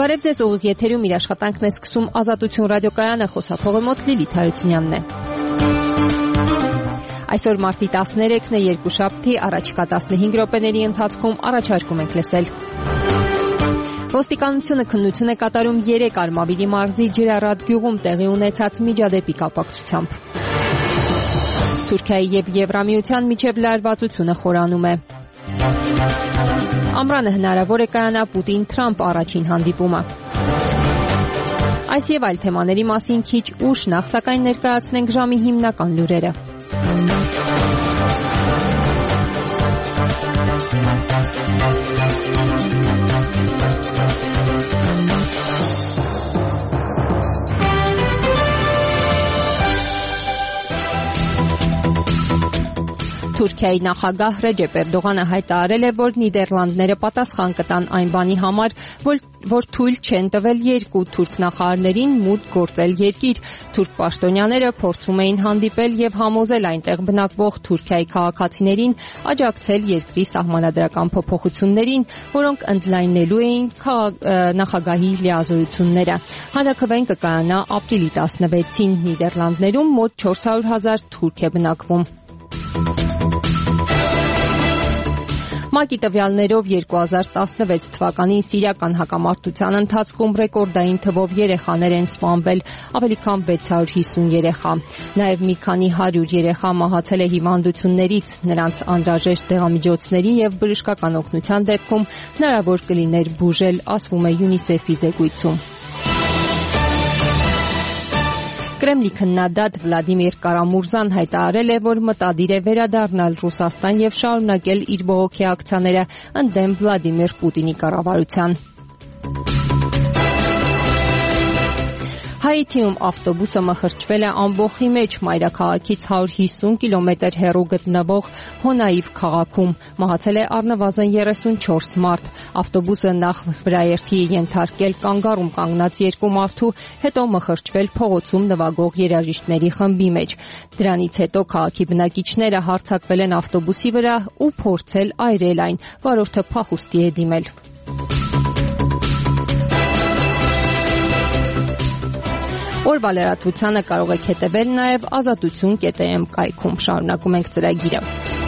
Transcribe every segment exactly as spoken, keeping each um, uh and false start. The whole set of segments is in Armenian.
Բարև ձեզ, ուղիղ եթերում իր աշխատանքն է սկսում Ազատություն ռադիոկայանը, խոսափողի մոտ Լիլիթ Հարությունյանն է։ Այսօր մարտի տասներեքն է, երկուշաբթի, առաջիկա տասնհինգ րոպեների ընթացքում առաջարկում ենք լսել։ Ոստիկանությունը քննություն է կատարում երեք Արմավիրի մարզի Ջրառատ գյուղում տեղի ունեցած միջադեպի կապակցությամբ։ Թուրքիայի և Եվրամիության միջև լարվածությունը խորանում է։ Ամռանը հնարավոր է կայանա Պուտին-Թրամփ առաջին հանդիպումը։ Այս և այլ թեմաների մասին քիչ ուշ, նախ սակայն ներկայացնենք ժամի հիմնական լուրերը։ Թուրքիայի նախագահ Ռեջեփ Էրդողանը հայտարարել է, որ Նիդերլանդները պատասխան կտան այն բանի համար, որ, որ թույլ չեն տվել երկու թուրք նախարարներին մուտք գործել երկիր։ Թուրք պաշտոնյաները փորձում էին հանդիպել եւ համոզել այնտեղ բնակվող Թուրքիայի քաղաքացիներին աջակցել երկրի սահմանադրական փոփոխություններին, որոնք ընդլայնելու էին նախագահի լիազորությունները։ Հանրաքվեն կկայանա ապրիլի տասնվեցին։ Նիդերլանդներում մոտ չորս հարյուր հազար թուրք է բնակվում։ ՄԱԿ-ի տվյալներով երկու հազար տասնվեց թվականին սիրիական հակամարտության ընթացքում ռեկորդային թվով երեխաներ են սպանվել, ավելի քան վեց հարյուր հիսուն երեխա։ Նաև մի քանի հարյուր երեխա մահացել է հիվանդություններից, նրանց անհրաժեշտ դեղամիջոցների և բժշկական օգնության դեպքում հնարավոր կլիներ բուժել, ասվում է ՅՈՒՆԻՍԵՖ-ի զեկույցում։ Կրեմլի քննադատ Վլադիմիր Կարամուրզան հայտարարել է, որ մտադիր է վերադառնալ Ռուսաստան և շարունակել իր բողոքի ակցիաները ընդդեմ Վլադիմիր Պուտինի կառավարության։ Հայիթիում ավտոբուսը մխրճվել է ամբոխի մեջ մայրաքաղաքից հարյուր հիսուն կիլոմետր հեռու գտնվող Հոնաիվ քաղաքում։ Մահացել է առնվազն երեսունչորս մարդ։ Ավտոբուսը նախ վրաերթի է ենթարկել կանգառում կանգնած երկու մարդու, հետո մխրճվել փողոցում նվագող երաժիշտների խմբի մեջ։ Դրանից հետո քաղաքի բնակիչները հարձակվել են ավտոբուսի վրա ու փորձել այրել այն։ Վարորդը փախուստի է դիմել։ Օրվա լրատվությանը կարող եք հետևել նաև ազատություն կետ է էմ կայքում։ Շարունակում ենք ծրագիրը։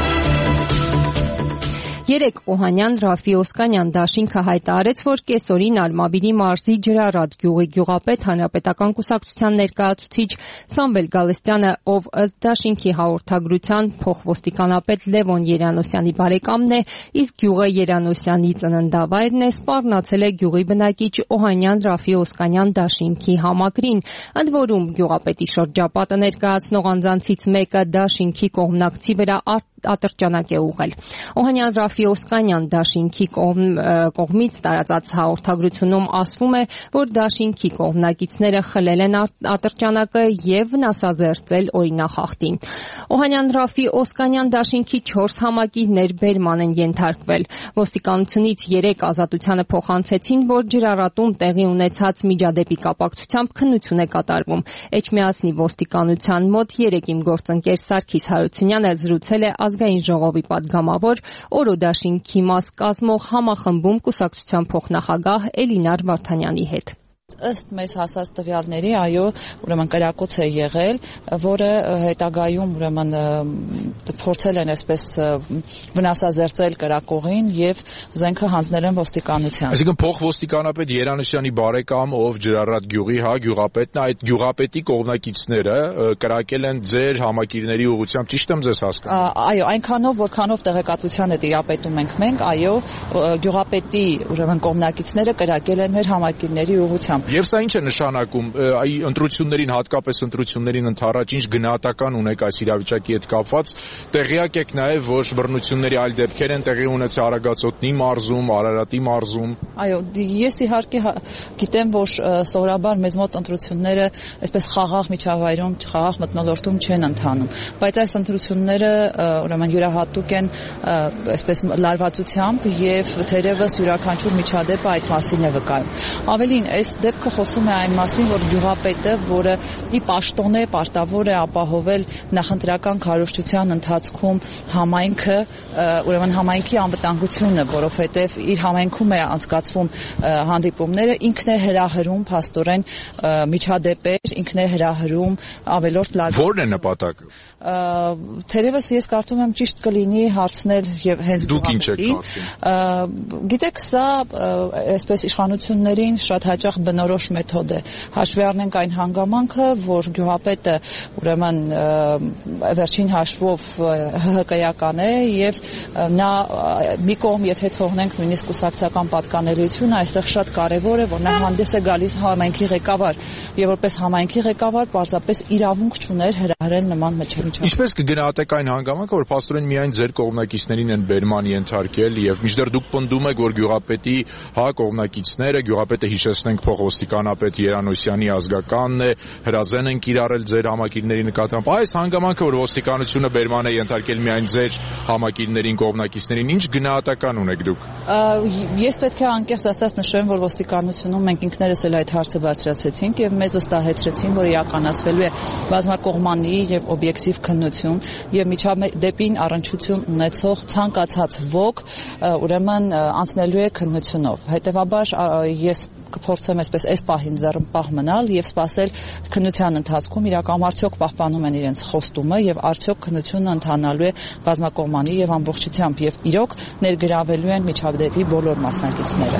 Երեկ Օհանյան Ռաֆի Օսկանյան դաշինքը հայտարարեց, որ կեսօրին Արմավիրի մարզի Ջրառատ գյուղի գյուղապետ հանրապետական կուսակցության ներկայացուցիչ Սամվել Գալստյանը, ով ըստ դաշինքի հաղորդագրության փոխոստիկանապետ Լևոն Երանոսյանի բարեկամն է, իսկ գյուղը Երանոսյանի ծննդավայրն է, սպառնացել է գյուղի բնակիչ Օհանյան Ռաֆի Օսկանյան դաշինքի համակրին, ընդ որում գյուղապետի շրջապատը ներկայացնող անձանցից մեկը դաշինքի կողմնակցի վրա ատրճանակ է ուղղել։ Օհանյան Ռաֆի Օսկանյան դաշինքի կողմ, կողմից տարածած հաղորդագրությունում ասվում է, որ դաշինքի կողմնակիցները խլել են ատրճանակը եւ վնասազերծել օրինախախտին։ Օհանյան Ռաֆի Օսկանյան դաշինքի չորս համակիրներ բերման են ենթարկվել։ Ոստիկանությունից երեք ազատությանը փոխանցեցին, որ Ջրառատում տեղի ունեցած միջադեպի կապակցությամբ քննություն է կատարվում։ Էջմիածնի ոստիկանության մոտ երեկ իմ գործընկեր Սարգիս Հարությունյանը զրուցել է ազգային ժողովի պատգամավոր Օրո դաշինքի մաս կազմող համախմբում կուսակցության փոխնախագահ Էլինար Վարդանյանի հետ։ Ըստ մեզ հասած տվյալների, այո, ուրեմն կրակոց է եղել, որը հետագայում ուրեմն փորձել են այսպես վնասազերծել կրակողին եւ զենքը հանձնել են ոստիկանության։ Այսինքն փոխոստիկանապետ Երանոսյանի բարեկամ, ով Ջրառատ գյուղի, հա, գյուղապետն, այդ գյուղապետի կողմնակիցները կրակել են ձեր համակիրների ուղղությամբ, ճիշտ եմ ձեզ հասկանում։ Այո, այնքանով, որքանով տեղեկատվությանը տիրապետում ենք մենք, այո, գյուղապետի ուրեմն կողմնակիցները կրակել են մեր համակիրների ուղղությամբ։ Եվ սա ինչ է նշանակում, այ ընտրություններին, հատկապես ընտրություններին ընդառաջ ինչ գնահատական ունեք այս իրավիճակի հետ կապված, տեղյակ եք նաև, որ բռնությունների այլ դեպքեր են տեղի ունեցել Արագածոտնի մարզում, Արարատի մարզում։ Այո, ես իհարկե գիտեմ, որ սովորաբար մեզ մոտ ընտրությունները այսպես խաղաղ միջավայրում, խաղաղ մթնոլորտում չեն ընթանում, բայց այս ընտրությունները ուրեմն յուրահատուկ են այսպես լարվածությամբ եւ թերևս յուրաքանչյուր միջադեպը այդ մասին է վկայում։ Ավելին, այս դեպքը խոսում է այն մասին, որ գյուղապետը, որը ի պաշտոն է պարտավոր է ապահովել նախընտրական քարոզչության ընթացքում համայնքը, ուրեմն համայնքի անվտանգությունը, որովհետև իր համայնքում է անցկացվում հանդիպումները, ինքն է հրահրում փաստորեն միջադեպեր, ինքն է հրահրում ավելորդ լավ։ Որն է նպատակը։ Թերևս ես կարծում եմ ճիշտ կլինի հարցնել եւ հենց դուք ինչ եք կարծում։ Գիտեք, սա այսպես իշխանություններին շատ հաճախ բնորոշ մեթոդ է։ Հաշվի առնենք այն հանգամանքը, որ գյուղապետը ուրեմն վերջին հաշվով ՀՀԿ-ական է եւ նա մի կողմ եթե թողնենք նույնիսկ կուսակցական պատկանելիությունը, այստեղ շատ կարեւոր է, որ նա հանդես է գալիս համայնքի ղեկավար եւ որպես համայնքի ղեկավար պարզապես իրավունք չուներ հրահրել նման մջերմություն։ Ինչպես կգնահատեք այն հանգամանքը, որ փաստորեն միայն ձեր կողմնակիցներին են բերման ենթարկել եւ մինչդեռ դուք պնդում եք, որ գյուղապետի հա կողմնակիցները, գյուղապետը հիշեցնենք փոխոստիկանապետ Երանոսյանի ազգականն է, հրազեն են կիրառել ձեր համակիրների նկատմամբ։ Այս հանգամանքը, որ ոստիկանությունը բերման է ենթարկել միայն ձեր համակիրներին, կողմնակիցներին, ինչ գնահատական ունեք դուք։ Ես պետք է անկեղծ ասած նշեմ, որ ոստիկանությունում մենք ինքներս էլ այդ հարցը բարձրացրեցինք եւ մեզ վստահեցրեցին, որ իրականացվելու է բազմակողմանի եւ օբյեկտիվ քննություն եւ միջադեպին առնչություն ունեցող ցանկացած ոք ուրեմն անցնելու է քննությունով։ Հետևաբար ես կփորձեմ այսպես այս պահին ձեռնպահ մնալ եւ սպասել քննության ընթացքում իրականում արդյոք պահպանում են իրենց խոստումը եւ արդյոք քննությունը ընթանալու է բազմակողմանի եւ ամբողջությամբ եւ իրոք ներգրավելու են միջադեպի բոլոր մասնակիցները։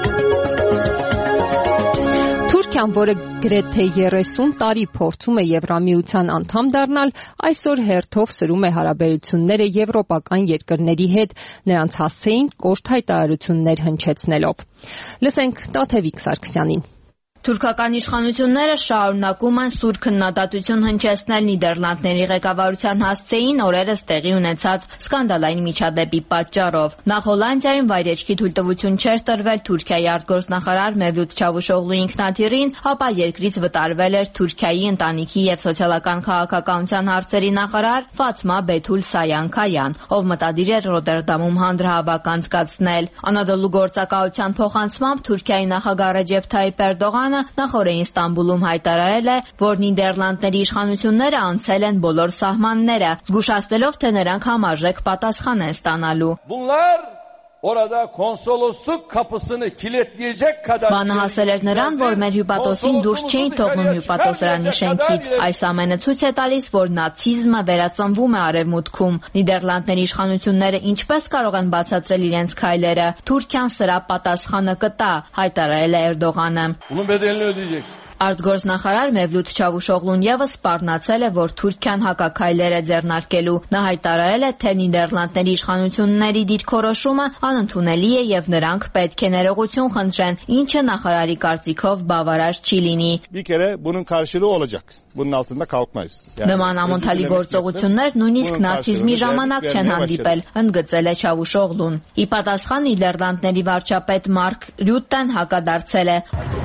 Թուրքիան, որը գրեթե երեսուն տարի փորձում է Եվրամիության անդամ դառնալ, այսօր հերթով սրում է հարաբերությունները եվրոպական երկրների հետ, նրանց հասցեին կոշտ հայտարարություններ հնչեցնելով։ Լսենք Տաթևիկ Սարգսյանին։ Թուրքական իշխանությունները շարունակում են սուր քննադատություն հնչեցնել Նիդերլանդների ղեկավարության հասցեին օրերս տեղի ունեցած սկանդալային միջադեպի պատճառով։ Նախ Հոլանդիայում վայրեջքի թույլտվություն չէր տրվել Թուրքիայի արտգործնախարար Մևլութ Չավուշօղլուի ինքնաթիռին, ապա երկրից վտարվել էր Թուրքիայի ընտանիքի եւ սոցիալական քաղաքականության հարցերի նախարար Ֆաթմա Բեթուլ Սայան-Քայան, ով մտադիր էր Ռոտերդամում հանրահավաք անցկացնել։ Անադոլու գործակալության փոխանցմամբ Թուրքիայի նախագահ Ռեջեփ Թայիփ Էրդողանը նախորդին Ստամբուլում հայտարարել է, որ Նիդերլանդների իշխանությունները անցել են բոլոր սահմանները, զգուշացնելով, թե նրանք համարժեք պատասխան են ստանալու։ Orada konsolosluk kapısını kilitleyecek kadar Բանը հասել էր նրան, որ մեր հյուպատոսին դուրս չէին թողնում հյուպատոսարանի շենքից։ Այս ամենը ցույց է տալիս, որ նացիզմը վերածնվում է արևմուտքում։ Նիդերլանդների իշխանությունները ինչպես կարող են բացատրել իրենց քայլերը։ Թուրքիան սրա պատասխանը կտա, հայտարարել է Էրդողանը։ Bunun bedelini ödeyecek. Արտգործնախարար Մևլութ Չավուշօղլուն եւս սպառնացել է, որ Թուրքիան հակաքայլեր է ձեռնարկելու։ Նա հայտարարել է, թե Նիդերլանդների իշխանությունների դիրքորոշումը անընդունելի է եւ նրանք պետք է ներողություն խնդրեն, ինչը նախարարի կարծիքով բավարար չի լինի։ Bir kere bunun karşılığı olacak. Bunun altında kalkmayız. Նման ամոթալի գործողություններ նույնիսկ նացիզմի ժամանակ չեն հանդիպել, ընդգծել է Չավուշօղլուն։ Ի պատասխան Նիդերլանդների վարչապետ Մարկ Ռյուտեն հակադարձել է.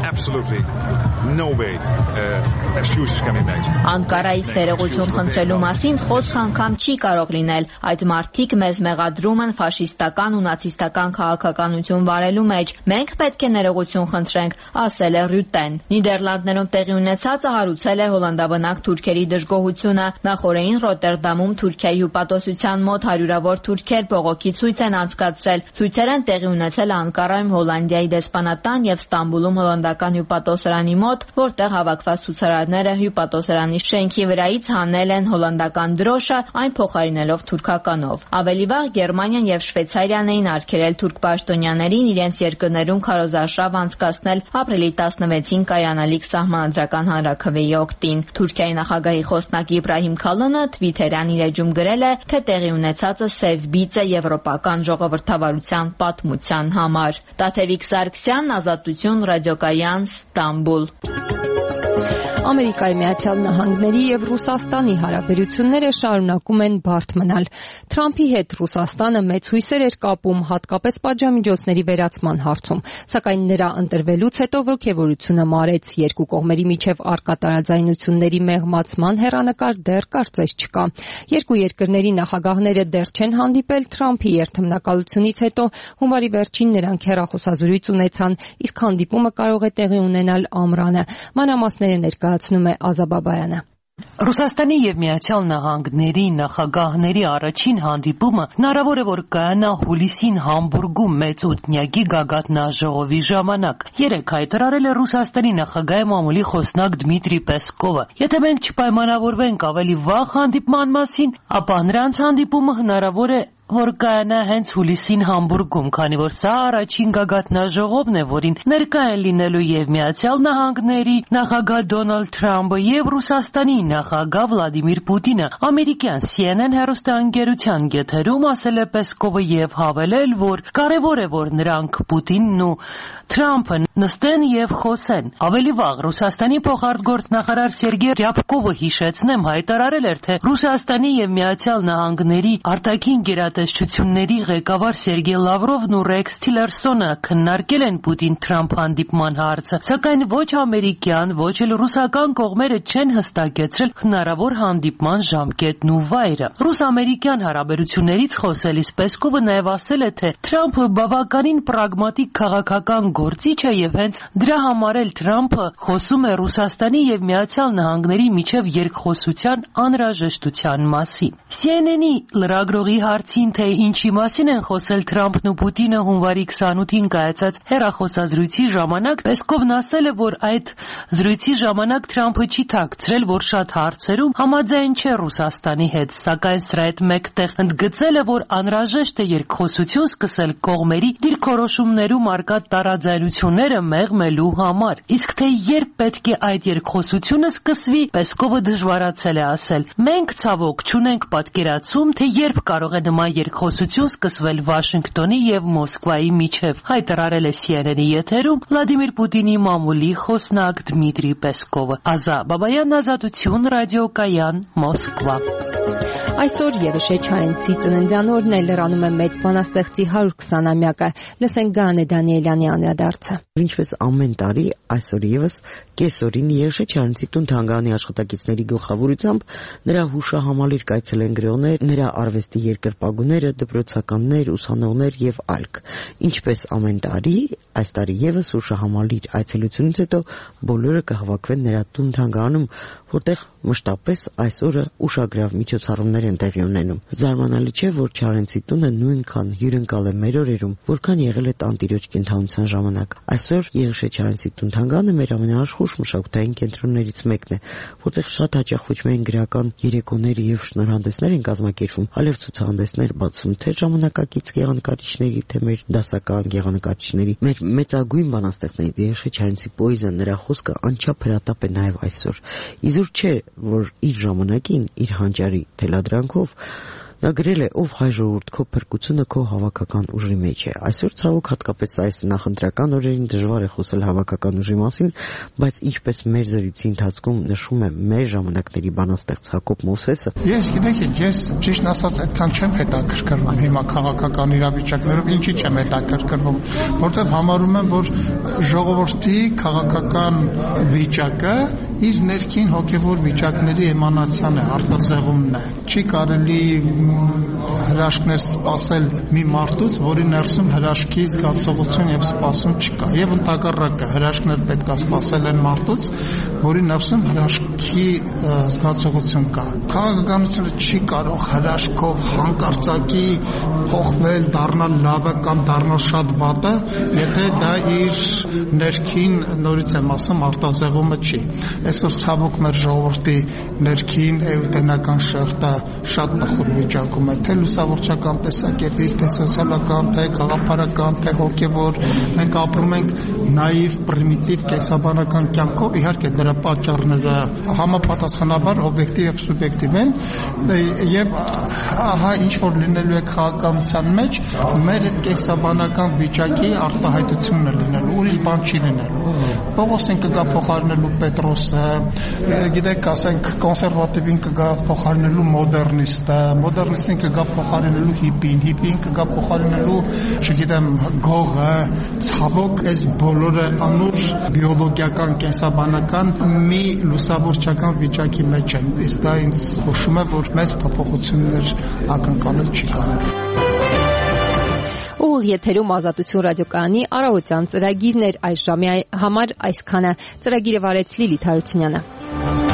No way. Uh, excuses can be made. Անկարայից ներողություն խնդրելու մասին խոսք անգամ չի կարող լինել։ Այդ մարդիկ մեզ մեղադրում են ֆաշիստական ու նացիստական քաղաքականություն վարելու մեջ։ Մենք պետք է ներողություն խնդրենք, ասել է Ռյուտեն։ Նիդերլանդներում տեղի ունեցածը հարուցել է հոլանդաբնակ թուրքերի դժգոհությունը։ Նախորդին Ռոտերդամում Թուրքիայի հյուպատոսության մոտ հարյուրավոր թուրքեր բողոքի ցույց են անցկացրել։ Ցույցեր են տեղի ունեցել Անկարայում Հոլանդիայի դեսպանատան եւ Ստամբուլում հոլանդական հյուպատոսարանի մոտ, որտեղ հավաքված ցուցարարները հյուպատոսարանի շենքի վրայից հանել են հոլանդական դրոշը, այն փոխարինելով թուրքականով։ Ավելի վաղ Գերմանիան եւ Շվեյցարիան էին արգելել թուրք պաշտոնյաներին իրենց երկրներում քարոզարշավ անցկացնել ապրիլի տասնվեցին կայանալիք սահմանադրական հանրաքվեի օգտին։ Թուրքիայի նախագահի խոսնակ Իբրահիմ Քալոնը Թվիթերյան իր էջում գրել է, թե տեղի ունեցածը սև բիծ է եվրոպական ժողովրդավարության պատմության համար։ Տաթևիկ Սարգսյան, Ազատություն, Ռադիոկայան, Ստամբուլ։ Ամերիկայի Միացյալ Նահանգների եւ Ռուսաստանի հարաբերությունները շարունակում են բարդ մնալ։ Թրամփի հետ Ռուսաստանը մեծ հույսեր էր կապում հատկապես պատժամիջոցների վերացման հարցում, սակայն նրա ընտրվելուց հետո ոգևորությունը մարեց, երկու կողմերի միջև առկա տարաձայնությունների մեղմացման հեռանկար դեռ կարծես չկա։ Երկու երկրների նախագահները դեռ չեն հանդիպել Թրամփի երթմնակալությունից հետո, հունվարի վերջին նրանք հեռախոսազրույց ունեցան, իսկ հանդիպումը կարող է տեղի ունենալ ամռանը։ Մանրամասները ներկայացնում է Ազաբաբայանը։ Ռուսաստանի եւ Միացյալ Նահանգների նախագահների առաջին հանդիպումը հնարավոր է որ կայանա հուլիսին Համբուրգում մեծ ութնյակի գագաթնաժողովի ժամանակ։ Երեկ հայտարարել է Ռուսաստանի նախագահի մամուլի խոսնակ Դմիտրի Պեսկովը։ Եթե մենք չպայմանավորվենք ավելի վաղ հանդիպման մասին, ապա նրանց հանդիպումը հնարավոր է որ կայանա հենց հուլիսին Համբուրգում, քանի որ սա առաջին գագաթնաժողովն է, որին ներկա են լինելու եւ Միացյալ Նահանգների նախագահ Դոնալդ Թրամփը եւ Ռուսաստանի նախագահ Վլադիմիր Պուտինը։ Ամերիկյան C N N հեռուստաընկերության եթերում ասել է Պեսկովը եւ հավելել, որ կարեւոր է որ նրանք Պուտինն ու Թրամփը նստեն եւ խոսեն։ Ավելի վաղ Ռուսաստանի փոխարտգործնախարար Սերգեյ Ռյաբկովը հիշեցնեմ հայտարարել էր, թե Ռուսաստանի եւ Միացյալ Նահանգների արտաքին գերատեսչությունների ղեկավար Սերգեյ Լավրովն ու Ռեքս Թիլերսոնը քննարկել են Պուտին-Թրամփ հանդիպման հարցը, սակայն ոչ ամերիկյան, ոչ էլ ռուսական կողմերը չեն հստակեցրել հնարավոր հանդիպման ժամկետն ու վայրը։ Ռուս-ամերիկյան հարաբերություններից խոսելիս Պեսկովը նաեւ ասել է, թե Թրամփը բավականին պրագմատիկ քաղաքական գործիչ է եւ հենց դրա համար էլ Թրամփը խոսում է Ռուսաստանի եւ Միացյալ Նահանգների միջև երկխոսության անհրաժեշտության մասին։ C N N-ի լրագրողի հարցին, թե ինչի մասին են խոսել Թրամփն ու Պուտինը հունվարի քսանութին կայացած հեռախոսազրույցի ժամանակ, Պեսկովն ասել է, որ այդ զրույցի ժամանակ Թրամփը չի թաքցրել, որ շատ հարցերում համաձայն չէ Ռուսաստանի հետ, սակայն սրա հետ մեկտեղ ընդգծել է, որ անհրաժեշտ է երկխոսություն սկսել կողմերի դիրքորոշումներում առկա տարաձայնությունները մեղմելու համար։ Իսկ թե երբ պետք է այդ երկխոսությունը սկսվի, Պեսկովը դժվարացել է ասել։ Մենք ցավոք չունենք պատկերացում, թե երբ կարող է նման երկխոսություն սկսվել Վաշինգտոնի եւ Մոսկվայի միջև, հայտարարել է C N N-ի եթերում Վլադիմիր Պուտինի մամուլի խոսնակ Դմիտրի Պեսկովը։ Ազաբաբայան, Ազատություն, ռադիոկայան, Մոսկվա։ Այսօր Եվշե Չարենցի ծննդյան օրն է, լրանում է մեծ բանաստեղծի հարյուր քսանամյակը։ Լսենք Գաներ Դանիելյանի անդրադարձը։ Ինչպես ամեն տարի, այսօր եւս կեսօրին Եվշե Չարենցի տուն թանգարանի աշխատակիցների գլխավորությամբ նրա հուշահամալիր կայցելեն գրողներ, նրա արվեստի երկրպագուները, դպրոցականներ, ուսանողներ եւ այլք։ Ինչպես ամեն տարի, այս տարի եւս հուշահամալիր այցելությունից հետո բոլորը կհավաքվեն նրա տուն թանգարանում, որտեղ մշտապես այս օրը ուշագրավ միջոցառումներ են տեղի ունենում։ Զարմանալի չէ, որ Չարենցի տունը նույնքան հյուրընկալ է մեր օրերում, որքան եղել է տանտիրոջ կենթանության ժամանակ։ Այսօր Եվշե Չարենցի տուն թանգարանը մեր ամենաաշխույժ մշակութային կենտրոններից մեկն է, որտեղ շատ հաճախ ոչ միայն գրական երեկոներ եւ շնորհանդեսներ են կազմակերպվում, այլև ցուցահանդեսներ բացվում թե ժամանակակից գեղանկարիչների, թե մեր դասական գեղանկարիչների, մեր մեծագույն բանաստեղծների Եվշե Չարենցի պոեզիան, նրա խոսքը անչափ հրատապ է նաեւ այսօր։ Իզուր չէ, որ իր ժամանակին, իր հանճարի թելադրանքով նա գրել է «Ով հայ ժողովուրդ, քո փրկությունը քո հավաքական ուժի մեջ է»։ Այսօր ցավոք հատկապես այս նախընտրական օրերին դժվար է խոսել հավաքական ուժի մասին, բայց ինչպես մեր զրույցի ընթացքում նշում է մեր ժամանակների բանաստեղծ Հակոբ Մովսեսը, ես գիտեք, ես ճիշտ ասած այդքան չեմ հետաքրքրվում հիմա քաղաքական իրավիճակներով, ինչի չեմ հետաքրքրվում, որտեղ համարում եմ, որ ժողովրդի քաղաքական վիճակը իր ներքին հոգևոր վիճակների էմանացիան է, արտազեղումն է։ Չի կարելի հրաշքներ սպասել մի մարդուց, որի ներսում հրաշքի զգացողություն եւ սպասում չկա։ Եվ ընդհակառակը հրաշքներ պետք է սպասել են մարդուց, որի ներսում հրաշքի զգացողություն կա։ Քաղաքականությունը չի կարող հրաշքով հանկարծակի փոխվել, դառնալ լավը կամ դառնալ շատ վատը, եթե դա իր ներքին, նորից եմ ասում, արտազեղումը չի։ Այսօր ցավոք մեր ժողովրդի ներքին էութենական շերտը շատ տխուր վիճակում է, թե լուսավորչական տեսակետից, թե սոցիալական, թե գաղափարական, թե հոգևոր։ Մենք ապրում ենք նաիվ, պրիմիտիվ, կենսաբանական կյանքով, իհարկե դրա պատճառները համապատասխանաբար օբյեկտիվ եւ սուբյեկտիվ են, եւ ահա ինչ որ լինելու է քաղաքականության մեջ, մեր այդ կենսաբանական վիճակի արտահայտությունն է լինելու։ ուրիշ բան չի լինելու։ Պողոսին կգա փոխարինելու Պետրոսը, գիտեք, ասենք կոնսերվատիվին կգա փոխարինելու մոդեռնիստը, մոդեռնիստին կգա փոխարինելու հիպին, հիպին կգա փոխարինելու, չգիտեմ, գողը, ցավոք այս բոլորը անուր բիոլոգիական, կենսաբանական մի լուսավորչական վիճակի մեջ են։ Իսկ դա ինձ հուշում է, որ մեծ փոփոխություններ ակնկալել չի կարող։ Ուղիղ եթերում Ազատություն ռադիոկայանի առավոտյան ծրագիրներ այս ժամի համար այսքանը։ Ծրագիրը վարեց Լիլիթ Հարությունյանը։